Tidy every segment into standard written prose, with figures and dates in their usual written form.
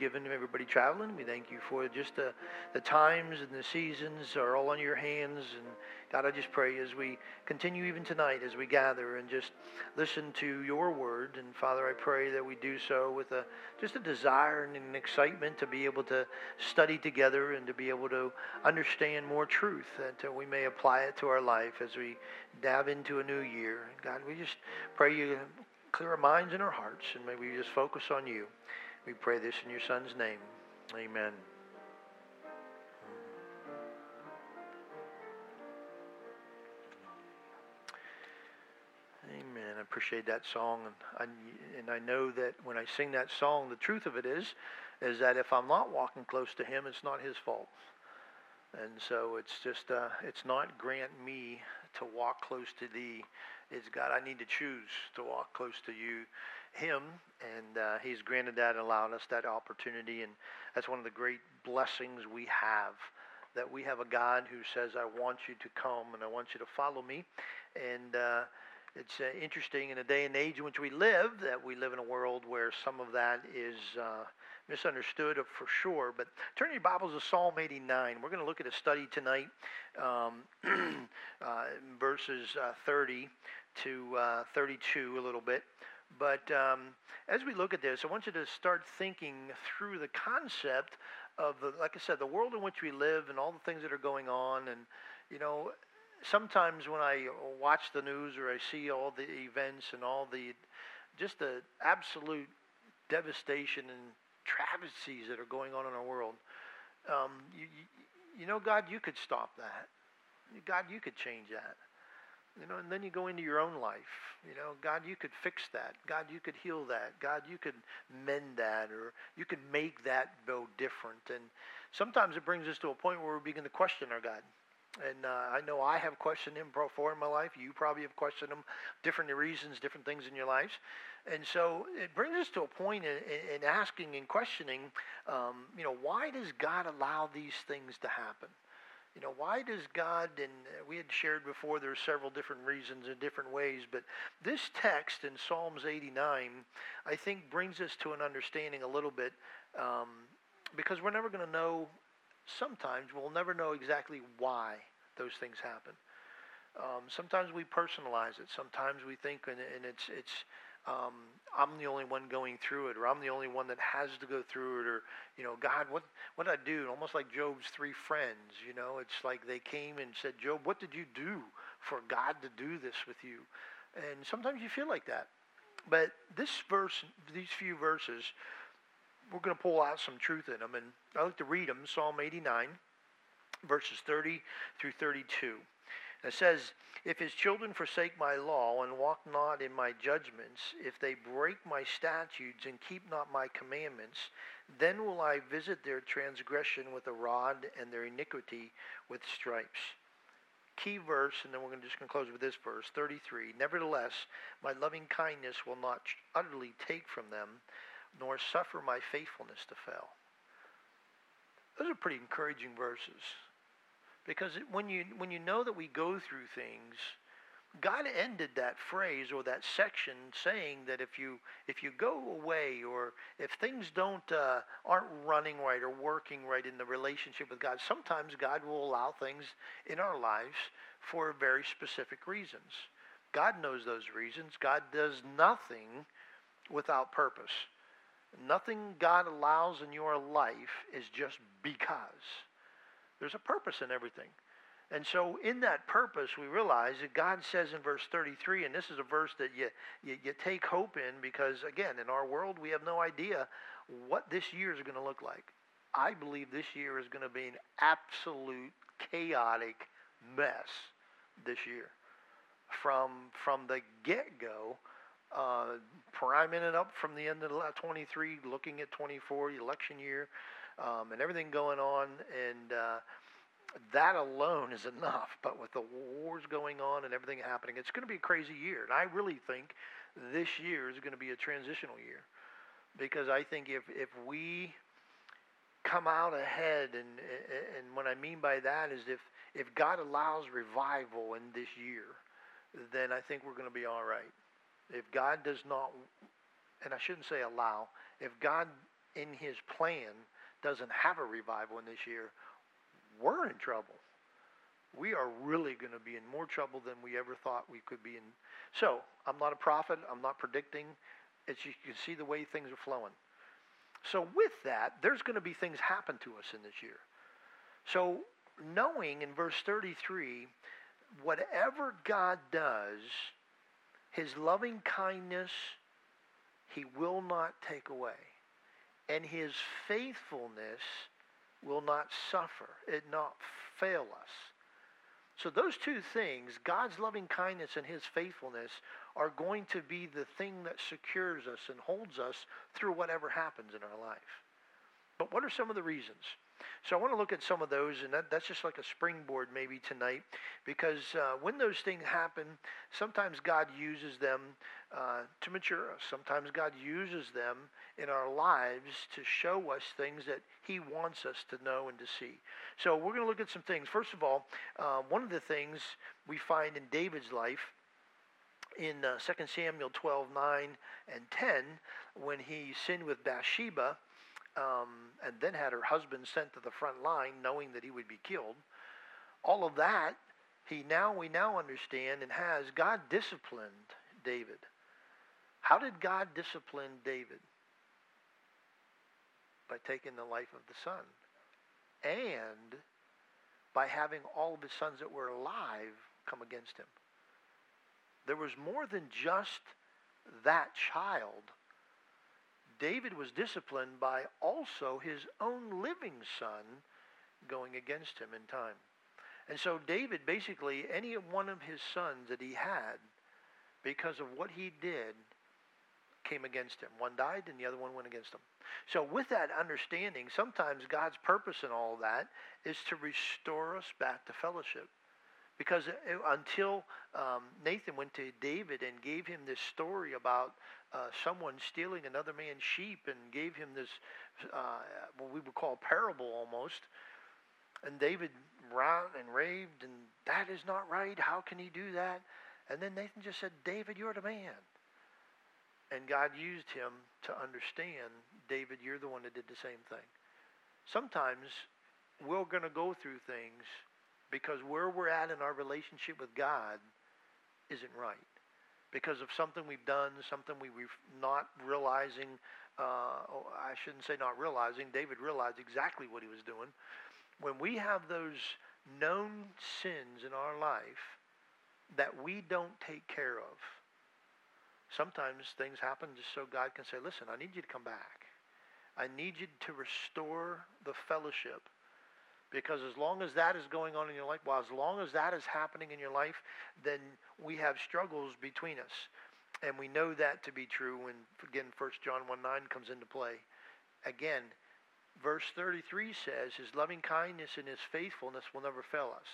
given to everybody traveling. We thank you for just the times and the seasons are all in your hands. And God, I just pray as we continue even tonight, as we gather and just listen to your word. And Father, I pray that we do so with just a desire and an excitement to be able to study together and to be able to understand more truth, that we may apply it to our life as we dive into a new year. God, we just pray you clear our minds and our hearts, and may we just focus on you. We pray this in your Son's name. Amen. Amen. I appreciate that song, and I know that when I sing that song, the truth of it is that if I'm not walking close to Him, it's not His fault. And so it's just, it's not grant me to walk close to Thee. It's God, I need to choose to walk close to you, Him, and He's granted that and allowed us that opportunity. And that's one of the great blessings we have, that we have a God who says, I want you to come and I want you to follow me. And it's interesting in the day and age in which we live, that we live in a world where some of that is misunderstood for sure. But turn your Bibles to Psalm 89. We're going to look at a study tonight, verses 30 to 32 a little bit. But as we look at this, I want you to start thinking through the concept of, like I said, the world in which we live and all the things that are going on. And, you know, sometimes when I watch the news or I see all the events and all the, just the absolute devastation and travesties that are going on in our world, you know, God, you could stop that. God, you could change that. You know, and then you go into your own life. You know, God, you could fix that. God, you could heal that. God, you could mend that, or you could make that go different. And sometimes it brings us to a point where we begin to question our God. And I know I have questioned Him before in my life. You probably have questioned Him, different reasons, different things in your lives. And so it brings us to a point in asking and questioning, you know, why does God allow these things to happen? You know, why does God, and we had shared before, there's several different reasons in different ways, but this text in Psalms 89, I think brings us to an understanding a little bit, because we're never going to know, sometimes we'll never know exactly why those things happen. Sometimes we personalize it. Sometimes we think, and it's I'm the only one going through it, or I'm the only one that has to go through it, or, you know, God, what did I do? Almost like Job's three friends, you know, it's like they came and said, Job, what did you do for God to do this with you? And sometimes you feel like that. But this verse, these few verses, we're going to pull out some truth in them, and I like to read them. Psalm 89, verses 30 through 32. It says, if his children forsake my law and walk not in my judgments, if they break my statutes and keep not my commandments, then will I visit their transgression with a rod and their iniquity with stripes. Key verse, and then we're just going to close with this verse, 33. Nevertheless, my loving kindness will not utterly take from them, nor suffer my faithfulness to fail. Those are pretty encouraging verses. Because when you know that we go through things, God ended that phrase or that section saying that if you go away, or if things aren't running right or working right in the relationship with God, sometimes God will allow things in our lives for very specific reasons. God knows those reasons. God does nothing without purpose. Nothing God allows in your life is just because. There's a purpose in everything. And so in that purpose, we realize that God says in verse 33, and this is a verse that you take hope in, because, again, in our world, we have no idea what this year is going to look like. I believe this year is going to be an absolute chaotic mess this year. From the get-go, priming it up from the end of 23, looking at 24, the election year, and everything going on, and that alone is enough. But with the wars going on and everything happening, it's going to be a crazy year. And I really think this year is going to be a transitional year, because I think if we come out ahead, and what I mean by that is if God allows revival in this year, then I think we're going to be all right. If God does not, and I shouldn't say allow, if God in his plan doesn't have a revival in this year, we're in trouble. We are really going to be in more trouble than we ever thought we could be in. So, I'm not a prophet. I'm not predicting. It's you can see the way things are flowing. So with that, there's going to be things happen to us in this year. So knowing in verse 33, whatever God does, his loving kindness, he will not take away. And his faithfulness will not suffer, it not fail us. So those two things, God's loving kindness and his faithfulness, are going to be the thing that secures us and holds us through whatever happens in our life. But what are some of the reasons? So I want to look at some of those, and that's just like a springboard maybe tonight, because when those things happen, sometimes God uses them to mature us. Sometimes God uses them in our lives to show us things that he wants us to know and to see. So we're going to look at some things. First of all, one of the things we find in David's life in 2 Samuel 12:9 and 10, when he sinned with Bathsheba, and then had her husband sent to the front line knowing that he would be killed. All of that, we now understand and has God disciplined David. How did God discipline David? By taking the life of the son. And by having all of his sons that were alive come against him. There was more than just that child. David was disciplined by also his own living son going against him in time. And so David, basically, any one of his sons that he had, because of what he did, came against him. One died and the other one went against him. So with that understanding, sometimes God's purpose in all that is to restore us back to fellowship. Because until Nathan went to David and gave him this story about someone stealing another man's sheep and gave him this, what we would call parable almost, and David ran and raved, and that is not right. How can he do that? And then Nathan just said, David, you're the man. And God used him to understand, David, you're the one that did the same thing. Sometimes we're going to go through things because where we're at in our relationship with God isn't right. Because of something we've done, something we're not realizing, I shouldn't say not realizing, David realized exactly what he was doing. When we have those known sins in our life that we don't take care of, sometimes things happen just so God can say, listen, I need you to come back. I need you to restore the fellowship. Because as long as that is going on in your life, well, as long as that is happening in your life, then we have struggles between us. And we know that to be true when, again, 1 John 1:9 comes into play. Again, verse 33 says, his loving kindness and his faithfulness will never fail us.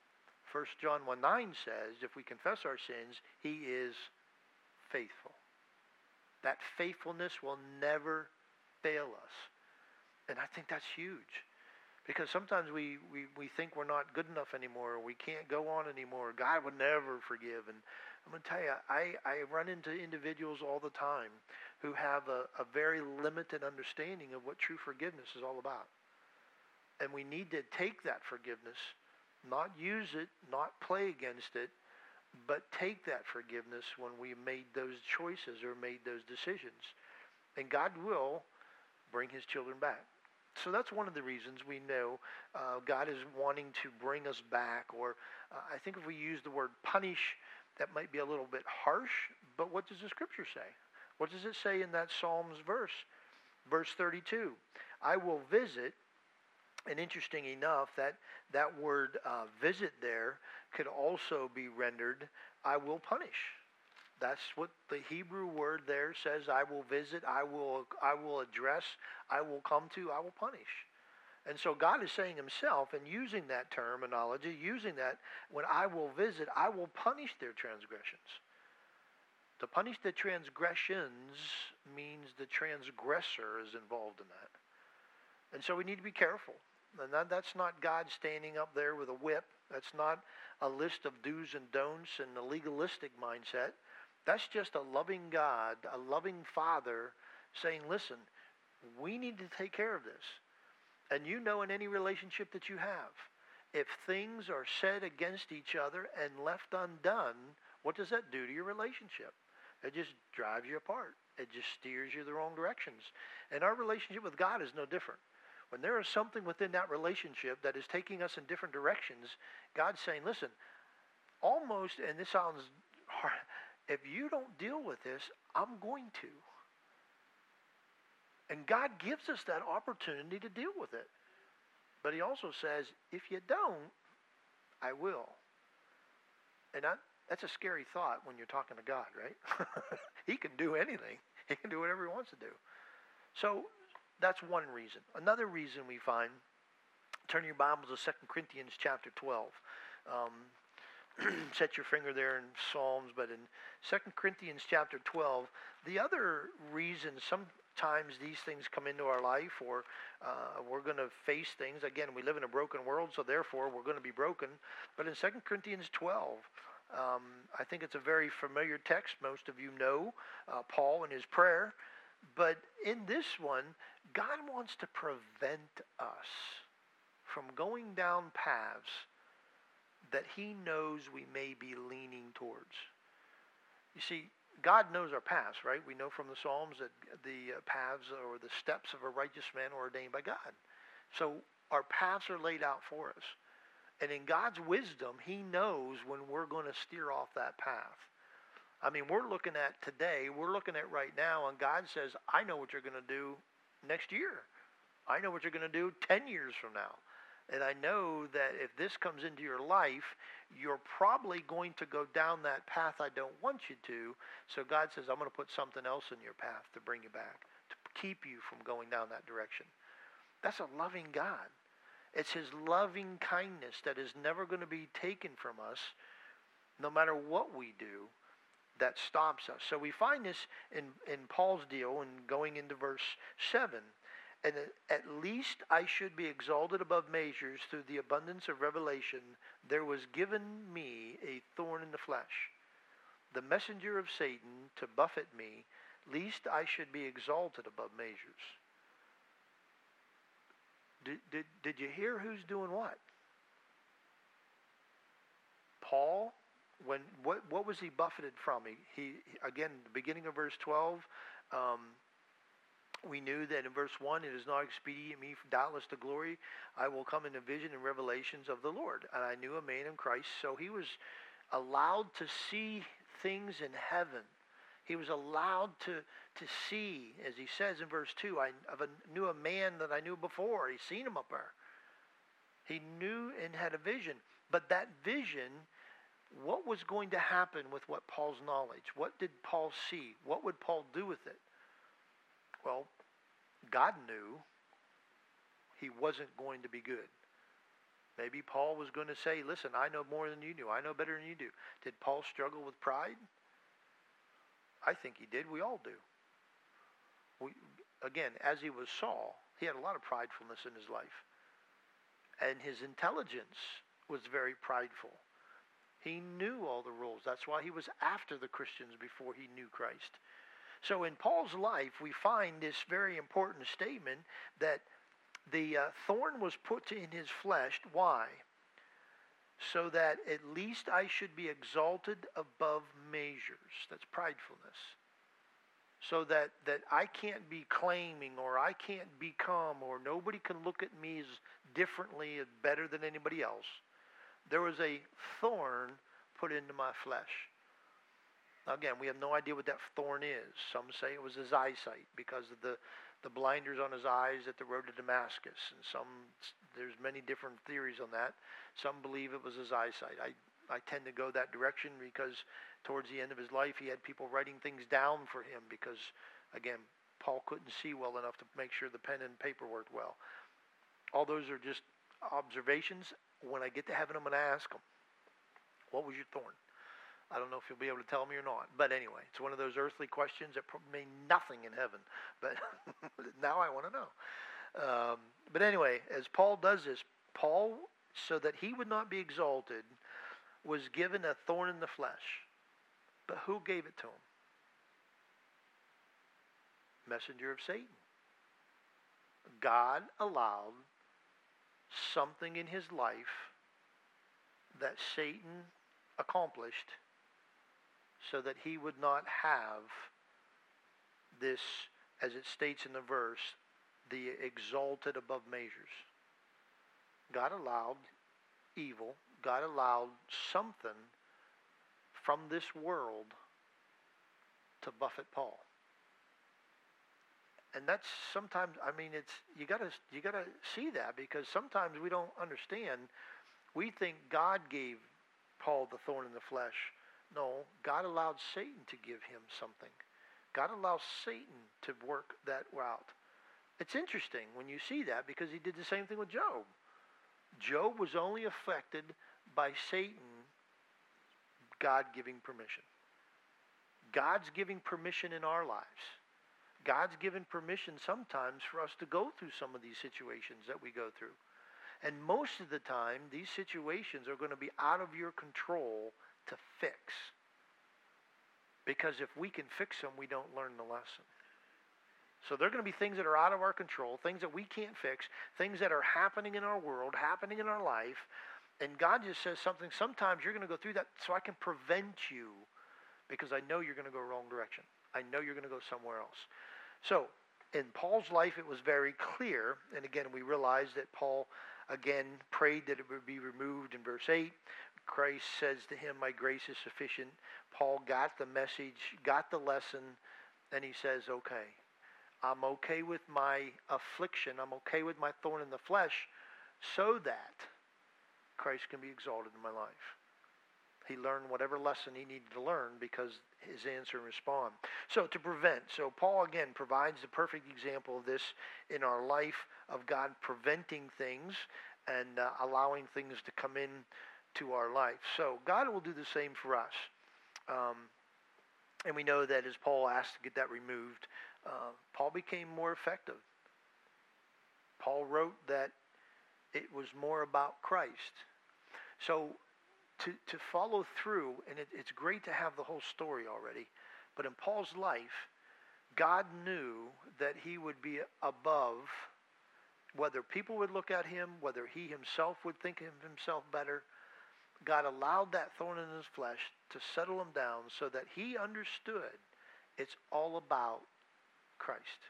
1 John 1:9 says, if we confess our sins, he is faithful. That faithfulness will never fail us. And I think that's huge. Because sometimes we think we're not good enough anymore, or we can't go on anymore. God would never forgive. And I'm going to tell you, I run into individuals all the time who have a very limited understanding of what true forgiveness is all about. And we need to take that forgiveness, not use it, not play against it, but take that forgiveness when we made those choices or made those decisions. And God will bring his children back. So that's one of the reasons we know God is wanting to bring us back. Or I think if we use the word punish, that might be a little bit harsh. But what does the scripture say? What does it say in that Psalms verse? Verse 32. I will visit. And interesting enough, that word visit there could also be rendered, I will punish. That's what the Hebrew word there says. I will visit, I will address, I will come to, I will punish. And so God is saying himself, and using that terminology, using that, when I will visit, I will punish their transgressions. To punish the transgressions means the transgressor is involved in that. And so we need to be careful. And that's not God standing up there with a whip. That's not a list of do's and don'ts and a legalistic mindset. That's just a loving God, a loving Father saying, listen, We need to take care of this. And you know, in any relationship that you have, if things are said against each other and left undone, what does that do to your relationship? It just drives you apart. It just steers you the wrong directions. And our relationship with God is no different. When there is something within that relationship that is taking us in different directions, God's saying, listen, almost, and this sounds hard, if you don't deal with this, I'm going to. And God gives us that opportunity to deal with it. But he also says, if you don't, I will. And that's a scary thought when you're talking to God, right? He can do anything. He can do whatever he wants to do. So that's one reason. Another reason we find, turn your Bibles to 2 Corinthians chapter 12. Set your finger there in Psalms, but in 2 Corinthians chapter 12, the other reason sometimes these things come into our life, or we're going to face things. Again, we live in a broken world, so therefore we're going to be broken. But in 2 Corinthians 12, I think it's a very familiar text. Most of you know Paul and his prayer. But in this one, God wants to prevent us from going down paths that he knows we may be leaning towards. You see, God knows our paths, right? We know from the Psalms that the paths or the steps of a righteous man are ordained by God. So our paths are laid out for us. And in God's wisdom, he knows when we're going to steer off that path. I mean, we're looking at today, we're looking at right now, and God says, I know what you're going to do next year. I know what you're going to do 10 years from now. And I know that if this comes into your life, you're probably going to go down that path I don't want you to. So God says, I'm going to put something else in your path to bring you back, to keep you from going down that direction. That's a loving God. It's his loving kindness that is never going to be taken from us, no matter what we do, that stops us. So we find this in Paul's deal, and going into verse 7. And at least I should be exalted above measures through the abundance of revelation. There was given me a thorn in the flesh, the messenger of Satan to buffet me, lest I should be exalted above measures. Did you hear who's doing what? Paul. What was he buffeted from? He again, the beginning of verse 12. We knew that in verse 1, it is not expedient me, doubtless to glory. I will come in a vision and revelations of the Lord. And I knew a man in Christ. So he was allowed to see things in heaven. He was allowed to see, as he says in verse 2, I knew a man that I knew before. He's seen him up there. He knew and had a vision. But that vision, what was going to happen with what Paul's knowledge? What did Paul see? What would Paul do with it? Well, God knew he wasn't going to be good. Maybe Paul was going to say, listen, I know more than you do. I know better than you do. Did Paul struggle with pride? I think he did. We all do. Again, as he was Saul, he had a lot of pridefulness in his life. And his intelligence was very prideful. He knew all the rules. That's why he was after the Christians before he knew Christ. So in Paul's life, we find this very important statement that the thorn was put in his flesh. Why? So that at least I should be exalted above measures. That's pridefulness. So that I can't be claiming, or I can't become, or nobody can look at me as differently, as better than anybody else. There was a thorn put into my flesh. Now again, we have no idea what that thorn is. Some say it was his eyesight because of the blinders on his eyes at the road to Damascus. And there's many different theories on that. Some believe it was his eyesight. I tend to go that direction because towards the end of his life, he had people writing things down for him because, again, Paul couldn't see well enough to make sure the pen and paper worked well. All those are just observations. When I get to heaven, I'm going to ask him, what was your thorn? I don't know if you'll be able to tell me or not. But anyway, it's one of those earthly questions that mean nothing in heaven. But now I want to know. But anyway, as Paul does this, Paul, so that he would not be exalted, was given a thorn in the flesh. But who gave it to him? Messenger of Satan. God allowed something in his life that Satan accomplished so that he would not have this, as it states in the verse, the exalted above measures. God allowed evil. God allowed something from this world to buffet Paul. And that's sometimes, I mean, it's you gotta see that, because sometimes we don't understand. We think God gave Paul the thorn in the flesh. No, God allowed Satan to give him something. God allows Satan to work that route. It's interesting when you see that, because he did the same thing with Job. Job was only affected by Satan, God giving permission. God's giving permission in our lives. God's given permission sometimes for us to go through some of these situations that we go through. And most of the time, these situations are going to be out of your control to fix. Because if we can fix them, we don't learn the lesson. So there are going to be things that are out of our control, things that we can't fix, things that are happening in our world, happening in our life. And God just says something, sometimes you're going to go through that so I can prevent you, because I know you're going to go wrong direction. I know you're going to go somewhere else. So in Paul's life, it was very clear. And again, we realize that Paul, again, prayed that it would be removed in verse 8. Christ says to him, my grace is sufficient. Paul got the message, got the lesson, and he says, okay, I'm okay with my affliction. I'm okay with my thorn in the flesh, so that Christ can be exalted in my life. He learned whatever lesson he needed to learn because his answer and respond. So to prevent. So Paul again provides the perfect example of this in our life, of God preventing things and allowing things to come in to our life. So God will do the same for us. And we know that as Paul asked to get that removed, Paul became more effective. Paul wrote that it was more about Christ. So to follow through, and it's great to have the whole story already, but in Paul's life, God knew that he would be above, whether people would look at him, whether he himself would think of himself better. God allowed that thorn in his flesh to settle him down so that he understood it's all about Christ.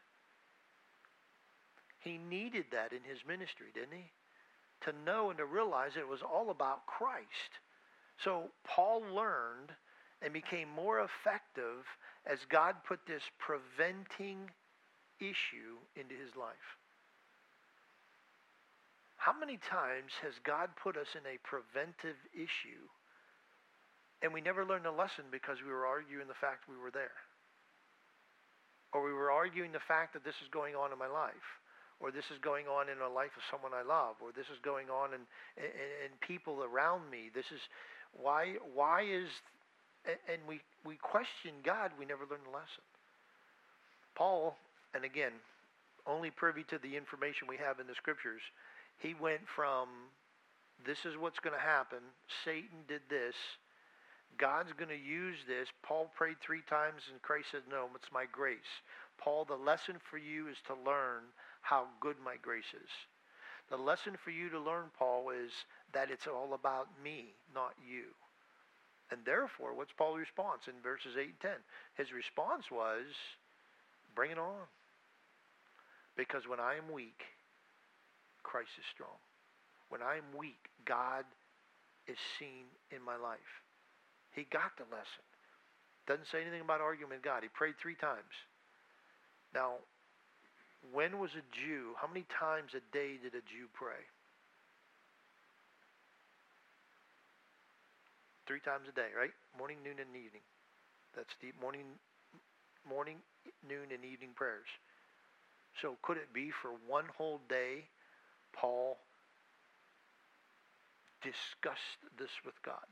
He needed that in his ministry, didn't he? To know and to realize it was all about Christ. So Paul learned and became more effective as God put this preventing issue into his life. How many times has God put us in a preventive issue and we never learned the lesson because we were arguing the fact we were there? Or we were arguing the fact that this is going on in my life, or this is going on in the life of someone I love, or this is going on in people around me. This is why is, and we question God, we never learn the lesson. Paul, and again, only privy to the information we have in the scriptures, he went from, this is what's going to happen, Satan did this, God's going to use this. Paul prayed 3 times and Christ said, no, it's my grace. Paul, the lesson for you is to learn how good my grace is. The lesson for you to learn, Paul, is that it's all about me, not you. And therefore, what's Paul's response in verses 8 and 10? His response was, bring it on. Because when I am weak, Christ is strong. When I am weak, God is seen in my life. He got the lesson. Doesn't say anything about arguing with God. He prayed 3 times. Now, when was a Jew, how many times a day did a Jew pray? 3 times a day, right? Morning, noon, and evening. That's the morning, noon, and evening prayers. So could it be for one whole day, Paul discussed this with God?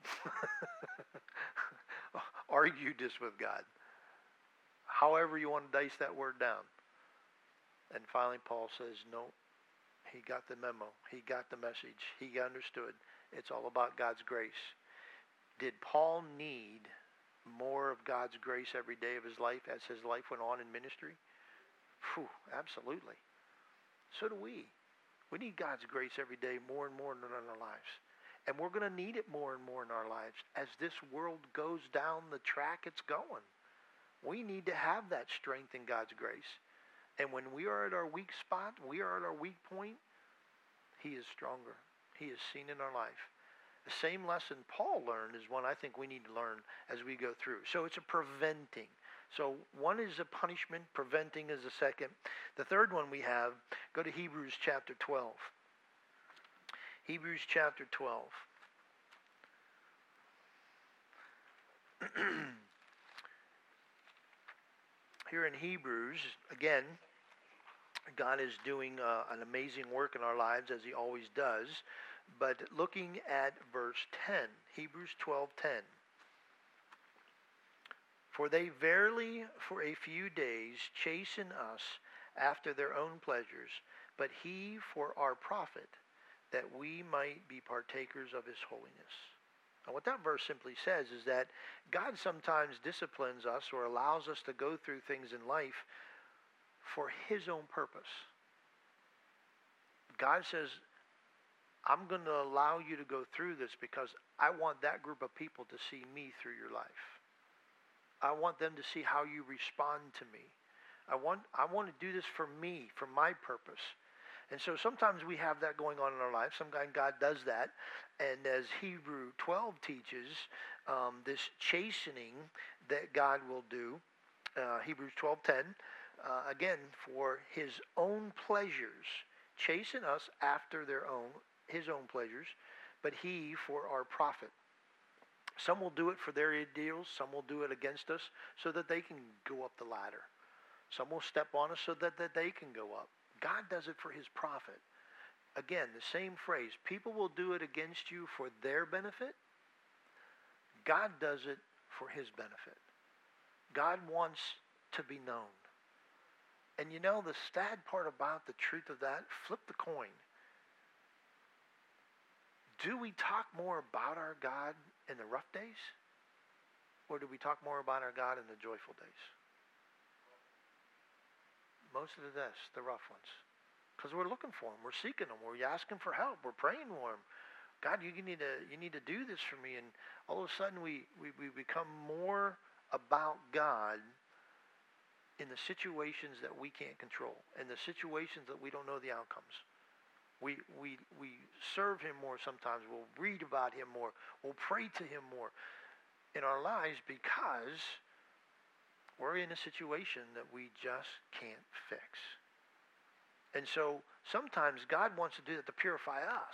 Argued this with God. However you want to dice that word down. And finally Paul says, no, he got the memo. He got the message. He understood. It's all about God's grace. Did Paul need more of God's grace every day of his life as his life went on in ministry? Absolutely. So do we. We need God's grace every day more and more in our lives. And we're going to need it more and more in our lives as this world goes down the track it's going. We need to have that strength in God's grace. And when we are at our weak spot, we are at our weak point, he is stronger. He is seen in our life. The same lesson Paul learned is one I think we need to learn as we go through. So it's a preventing. So one is a punishment, preventing is the second. The third one we have, go to Hebrews chapter 12. Hebrews chapter 12. Here in Hebrews, again, God is doing an amazing work in our lives as he always does. But looking at verse 10, Hebrews 12:10. For they verily for a few days chasten us after their own pleasures, but he for our profit, that we might be partakers of his holiness. Now what that verse simply says is that God sometimes disciplines us or allows us to go through things in life for his own purpose. God says, I'm going to allow you to go through this because I want that group of people to see me through your life. I want them to see how you respond to me. I want to do this for me, for my purpose. And so sometimes we have that going on in our lives. Sometimes God does that. And as Hebrew 12 teaches, this chastening that God will do, Hebrews 12:10, again, for his own pleasures, chasten us after his own pleasures, but he for our profit. Some will do it for their ideals. Some will do it against us so that they can go up the ladder. Some will step on us so that they can go up. God does it for his profit. Again, the same phrase. People will do it against you for their benefit. God does it for his benefit. God wants to be known. And you know, the sad part about the truth of that, flip the coin. Do we talk more about our God in the rough days? Or do we talk more about our God in the joyful days? Most of the rough ones. Because we're looking for him. We're seeking him. We're asking for help. We're praying for him. God, you need to do this for me. And all of a sudden we become more about God in the situations that we can't control. In the situations that we don't know the outcomes. We serve him more sometimes. We'll read about him more. We'll pray to him more in our lives because we're in a situation that we just can't fix. And so sometimes God wants to do that to purify us.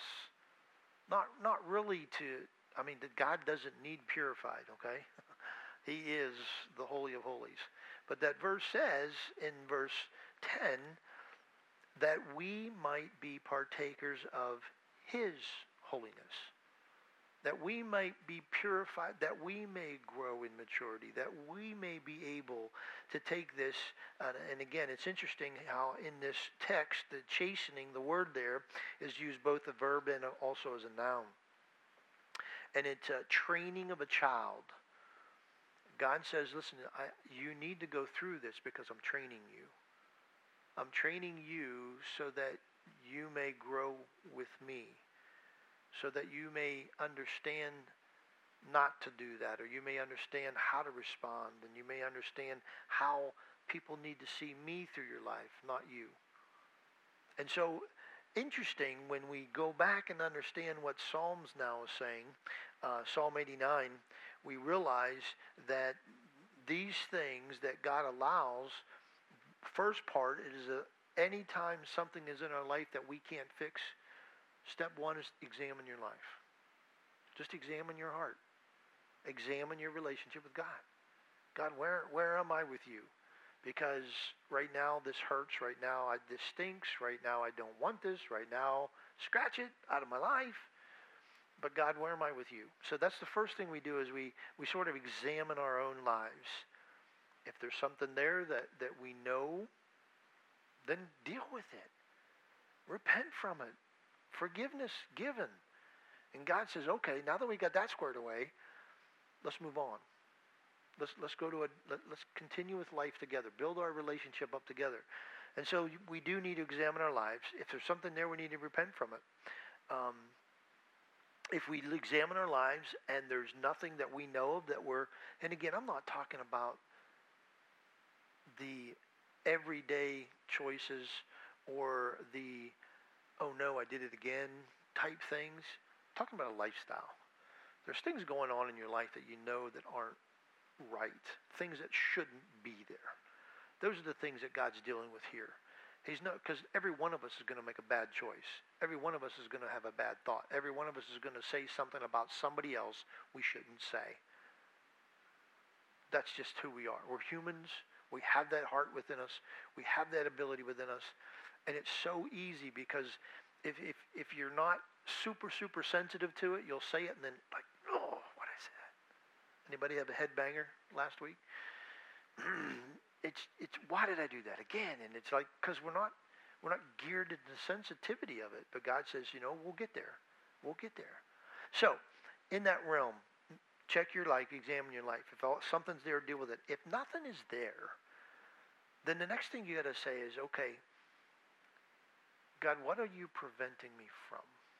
Not really that God doesn't need purified, okay? He is the Holy of Holies. But that verse says in verse 10 that we might be partakers of his holiness. That we might be purified, that we may grow in maturity, that we may be able to take this, and again, it's interesting how in this text, the chastening, the word there, is used both a verb and also as a noun. And it's a training of a child. God says, listen, you need to go through this because I'm training you. I'm training you so that you may grow with me. So that you may understand not to do that, or you may understand how to respond, and you may understand how people need to see me through your life, not you. And so, interesting, when we go back and understand what Psalms now is saying, Psalm 89, we realize that these things that God allows, first part, it is anytime something is in our life that we can't fix, step one is examine your life. Just examine your heart. Examine your relationship with God. God, where am I with you? Because right now this hurts. Right now this stinks. Right now I don't want this. Right now, scratch it out of my life. But God, where am I with you? So that's the first thing we do is we sort of examine our own lives. If there's something there that we know, then deal with it. Repent from it. Forgiveness given. And God says, okay, now that we got that squared away, let's move on. Let's continue with life together. Build our relationship up together. And so we do need to examine our lives. If there's something there, we need to repent from it. Um, if we examine our lives and there's nothing that we know of that we're, and again, I'm not talking about the everyday choices or the, oh no, I did it again type things. I'm talking about a lifestyle. There's things going on in your life that you know that aren't right, things that shouldn't be there. Those are the things that God's dealing with here. He's not, because every one of us is going to make a bad choice. Every one of us is going to have a bad thought. Every one of us is going to say something about somebody else we shouldn't say. That's just who we are. We're humans. We have that heart within us. We have that ability within us. And it's so easy because if you're not super sensitive to it, you'll say it and then like, oh, what I said. Anybody have a headbanger last week? It's why did I do that again? And it's like, because we're not geared to the sensitivity of it. But God says, we'll get there. We'll get there. So in that realm, check your life, examine your life. If something's there, deal with it. If nothing is there, then the next thing you got to say is, okay, God, what are you preventing me from?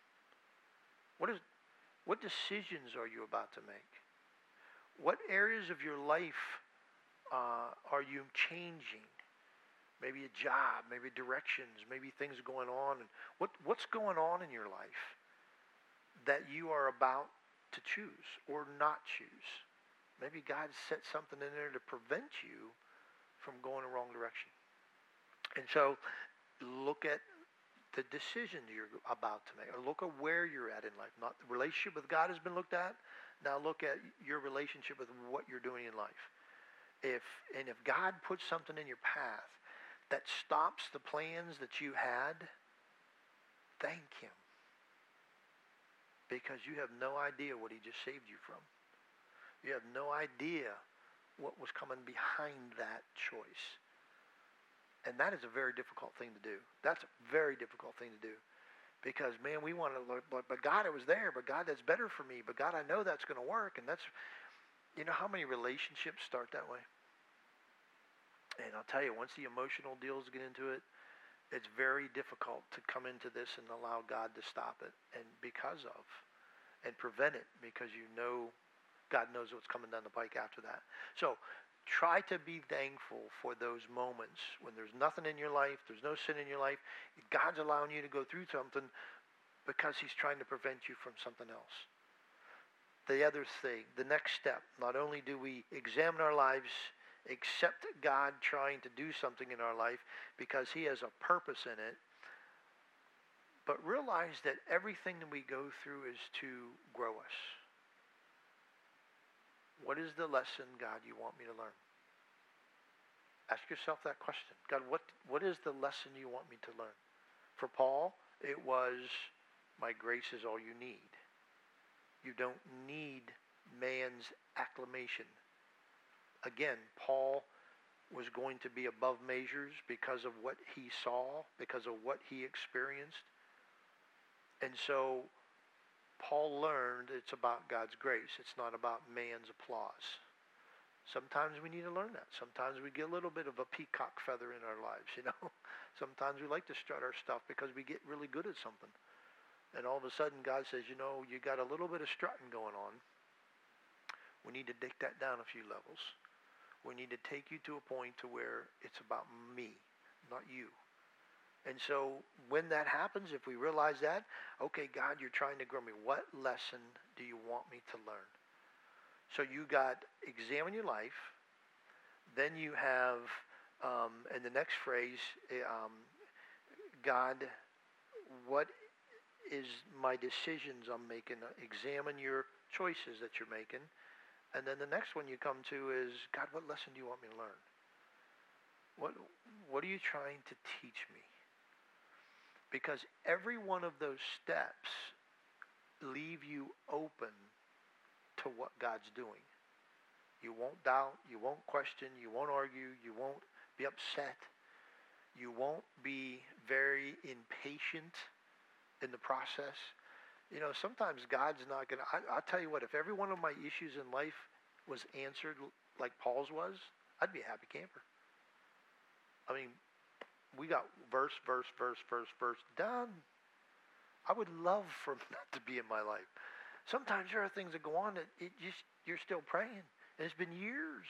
What decisions are you about to make? What areas of your life are you changing? Maybe a job, maybe directions, maybe things going on. And what's going on in your life that you are about to choose or not choose? Maybe God set something in there to prevent you from going the wrong direction. And so look at the decisions you're about to make, or look at where you're at in life. Not the relationship with God has been looked at. Now look at your relationship with what you're doing in life. If God puts something in your path that stops the plans that you had, thank Him. Because you have no idea what He just saved you from. You have no idea what was coming behind that choice. And that is a very difficult thing to do. That's a very difficult thing to do. Because, man, we want to look, but God, it was there. But God, that's better for me. But God, I know that's going to work. And that's, how many relationships start that way? And I'll tell you, once the emotional deals get into it, it's very difficult to come into this and allow God to stop it and prevent it, because God knows what's coming down the pike after that. So try to be thankful for those moments when there's nothing in your life, there's no sin in your life. God's allowing you to go through something because He's trying to prevent you from something else. The other thing, the next step, not only do we examine our lives, accept God trying to do something in our life because He has a purpose in it, but realize that everything that we go through is to grow us. What is the lesson, God, you want me to learn? Ask yourself that question. God, what is the lesson you want me to learn? For Paul, it was, my grace is all you need. You don't need man's acclamation. Again, Paul was going to be above measures because of what he saw, because of what he experienced. And so Paul learned it's about God's grace. It's not about man's applause. Sometimes we need to learn that. Sometimes we get a little bit of a peacock feather in our lives, Sometimes we like to strut our stuff because we get really good at something. And all of a sudden God says, you got a little bit of strutting going on. We need to dig that down a few levels. We need to take you to a point to where it's about me, not you. And so when that happens, if we realize that, okay, God, you're trying to grow me. What lesson do you want me to learn? So you got examine your life. Then you have, and the next phrase, God, what is my decisions I'm making? Examine your choices that you're making. And then the next one you come to is, God, what lesson do you want me to learn? What are you trying to teach me? Because every one of those steps leave you open to what God's doing. You won't doubt, you won't question, you won't argue, you won't be upset. You won't be very impatient in the process. Sometimes God's not going to, I'll tell you what, if every one of my issues in life was answered like Paul's was, I'd be a happy camper. I mean, We got verse, verse, verse, verse, verse, done. I would love for that to be in my life. Sometimes there are things that go on that you're still praying. And it's been years.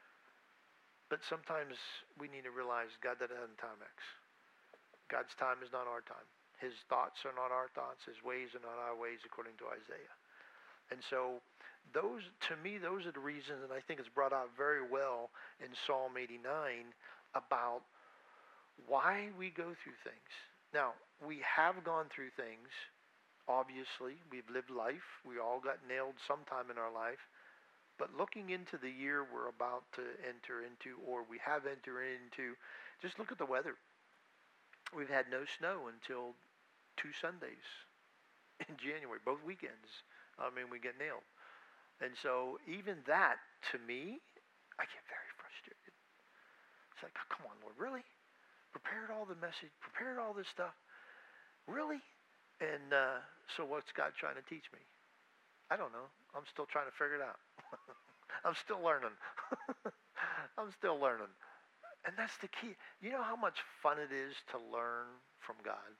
But sometimes we need to realize God doesn't have Timex. God's time is not our time. His thoughts are not our thoughts. His ways are not our ways, according to Isaiah. And so those, to me, those are the reasons, and I think it's brought out very well in Psalm 89 about why we go through things. Now, we have gone through things. Obviously, we've lived life. We all got nailed sometime in our life. But looking into the year we're about to enter into, or we have entered into, just look at the weather. We've had no snow until 2 Sundays in January, both weekends. I mean, we get nailed. And so even that, to me, I get very frustrated. It's like, oh, come on, Lord, really? Prepared all the message, prepared all this stuff. Really? And so what's God trying to teach me? I don't know. I'm still trying to figure it out. I'm still learning. I'm still learning. And that's the key. You know how much fun it is to learn from God?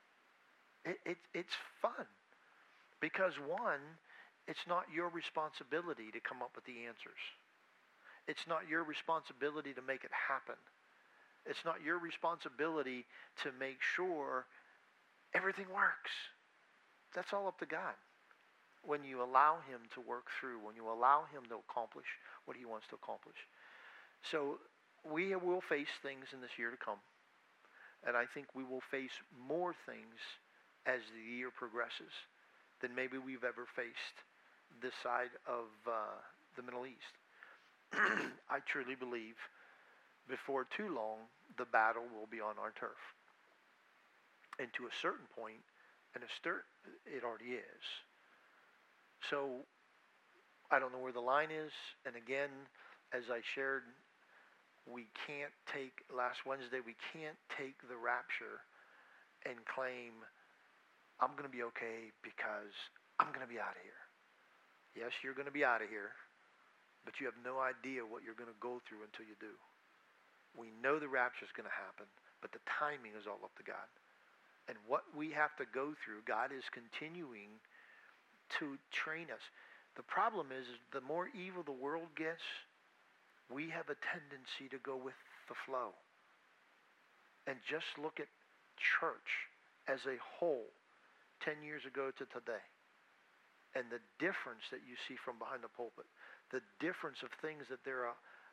It's fun. Because one, it's not your responsibility to come up with the answers. It's not your responsibility to make it happen. It's not your responsibility to make sure everything works. That's all up to God. When you allow him to work through, when you allow him to accomplish what he wants to accomplish. So we will face things in this year to come. And I think we will face more things as the year progresses than maybe we've ever faced this side of the Middle East. I truly believe before too long, the battle will be on our turf. And to a certain point, it already is. So I don't know where the line is. And again, as I shared, last Wednesday, we can't take the rapture and claim, I'm going to be okay because I'm going to be out of here. Yes, you're going to be out of here, but you have no idea what you're going to go through until you do. We know the rapture is going to happen, but the timing is all up to God. And what we have to go through, God is continuing to train us. The problem is the more evil the world gets, we have a tendency to go with the flow. And just look at church as a whole 10 years ago to today. And the difference that you see from behind the pulpit, the difference of things that they're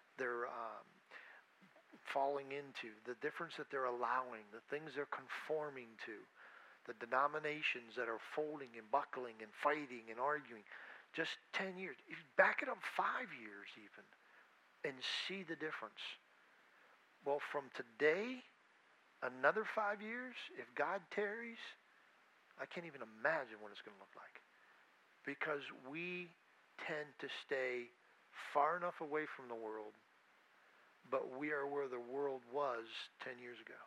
falling into, the difference that they're allowing, the things they're conforming to, the denominations that are folding and buckling and fighting and arguing. Just 10 years. Back it up 5 years even and see the difference. Well, from today, another 5 years, if God tarries, I can't even imagine what it's going to look like. Because we tend to stay far enough away from the world, but we are where the world was 10 years ago.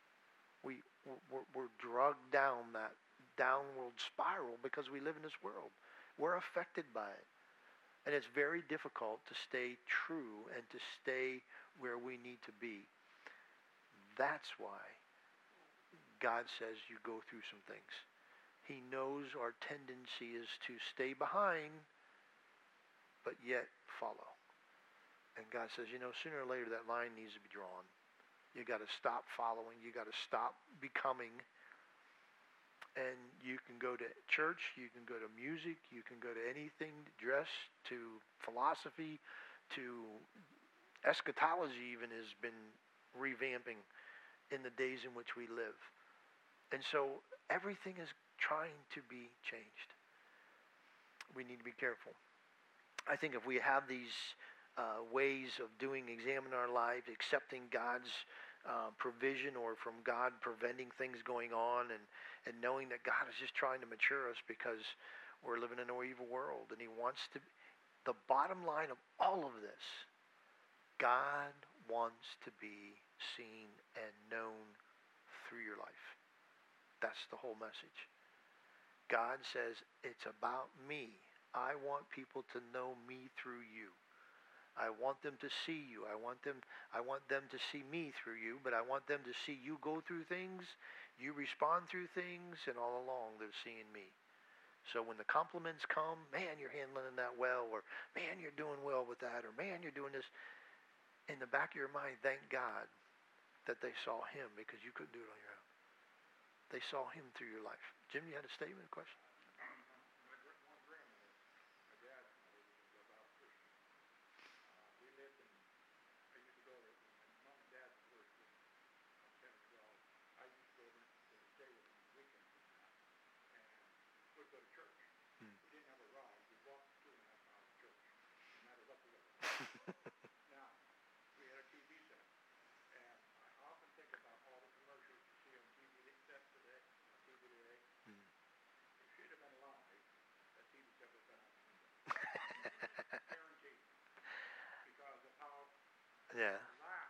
We're drugged down that downward spiral because we live in this world. We're affected by it. And it's very difficult to stay true and to stay where we need to be. That's why God says you go through some things. He knows our tendency is to stay behind, but yet follow. And God says, sooner or later that line needs to be drawn. You got to stop following. You got to stop becoming. And you can go to church. You can go to music. You can go to anything, dress, to philosophy, to eschatology even has been revamping in the days in which we live. And so everything is trying to be changed. We need to be careful. I think if we have these ways of examining our lives, accepting God's provision or from God preventing things going on and knowing that God is just trying to mature us because we're living in an evil world and he wants to. The bottom line of all of this, God wants to be seen and known through your life. That's the whole message. God says, it's about me. I want people to know me through you. I want them to see you. I want them to see me through you, but I want them to see you go through things, you respond through things, and all along they're seeing me. So when the compliments come, man, you're handling that well, or man, you're doing well with that, or man, you're doing this, in the back of your mind, thank God that they saw him, because you couldn't do it on your own. They saw him through your life. Jim, you had a statement, a question? Yeah.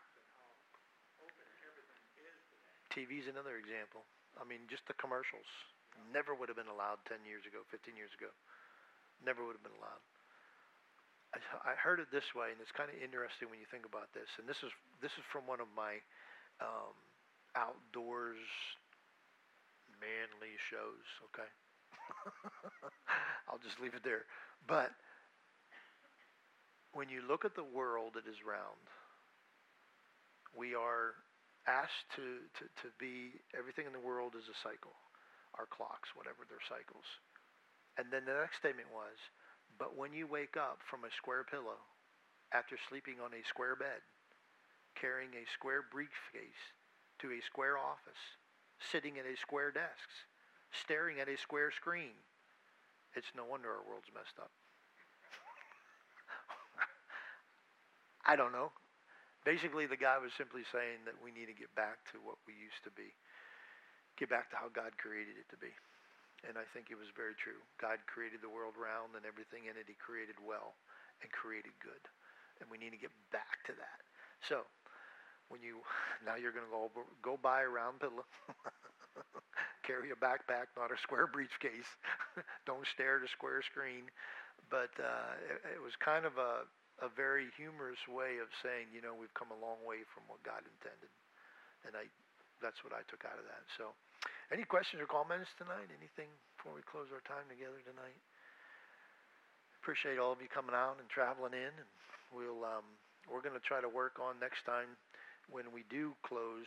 TV's another example. I mean, just the commercials. Never would have been allowed 10 years ago, 15 years ago. Never would have been allowed. I heard it this way, and it's kind of interesting when you think about this. And this is from one of my outdoors manly shows, okay? I'll just leave it there. But when you look at the world that is round, we are asked to be, everything in the world is a cycle. Our clocks, whatever their cycles. And then the next statement was, but when you wake up from a square pillow, after sleeping on a square bed, carrying a square briefcase to a square office, sitting at a square desk, staring at a square screen, it's no wonder our world's messed up. I don't know. Basically, the guy was simply saying that we need to get back to what we used to be. Get back to how God created it to be. And I think it was very true. God created the world round, and everything in it he created well and created good. And we need to get back to that. So, now you're going to go buy a round pillow. Carry a backpack, not a square briefcase. Don't stare at a square screen. But it was kind of a very humorous way of saying, we've come a long way from what God intended. And that's what I took out of that. So, any questions or comments tonight? Anything before we close our time together tonight? Appreciate all of you coming out and traveling in, and we're going to try to work on next time when we do close.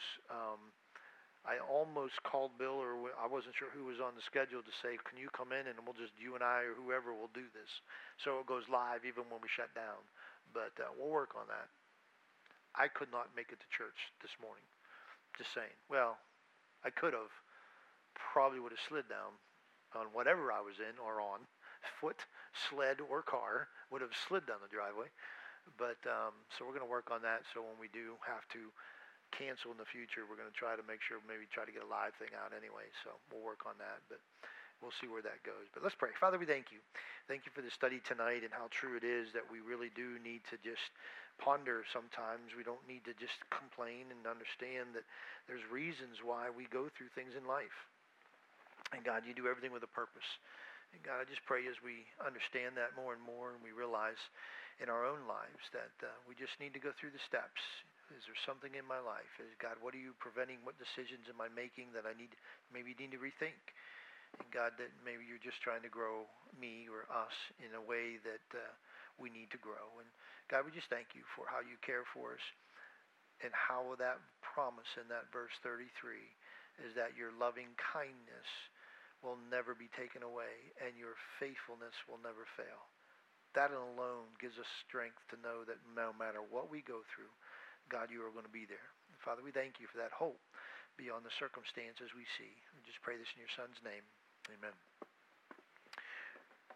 I almost called Bill, or I wasn't sure who was on the schedule, to say, can you come in and you and I or whoever will do this, so it goes live even when we shut down. But we'll work on that. I could not make it to church this morning. Just saying. Well, I could have. Probably would have slid down on whatever I was in, or on foot, sled, or car, would have slid down the driveway. But so we're going to work on that. So when we do have to cancel in the future, we're going to try to make sure, maybe try to get a live thing out anyway. So we'll work on that, but we'll see where that goes. But let's pray. Father, we thank you. Thank you for the study tonight, and how true it is that we really do need to just ponder sometimes. We don't need to just complain, and understand that there's reasons why we go through things in life. And God, you do everything with a purpose. And God, I just pray as we understand that more and more, and we realize in our own lives that we just need to go through the steps. Is there something in my life? God, what are you preventing? What decisions am I making that I maybe need to rethink? And God, that maybe you're just trying to grow me or us in a way that we need to grow. And God, we just thank you for how you care for us, and how that promise in that verse 33 is that your loving kindness will never be taken away, and your faithfulness will never fail. That alone gives us strength to know that no matter what we go through, God, you are going to be there. And Father, we thank you for that hope beyond the circumstances we see. We just pray this in your Son's name. Amen.